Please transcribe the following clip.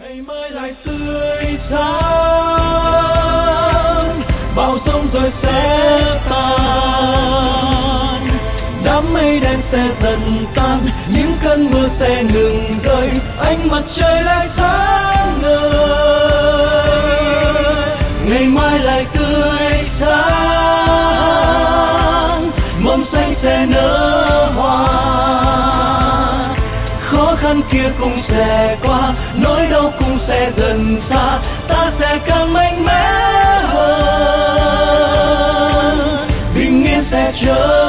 ngày mai lại tươi sáng, bão giông rồi sẽ tan, đám mây đen sẽ dần tan, những cơn mưa sẽ ngừng rơi, ánh mặt trời lại sáng ngời. Ngày mai lại tươi sáng, mầm xanh sẽ nở hoa, khó khăn kia cũng sẽ qua, nỗi đau cũng sẽ dần xa, ta sẽ càng mạnh mẽ hơn, bình yên sẽ trở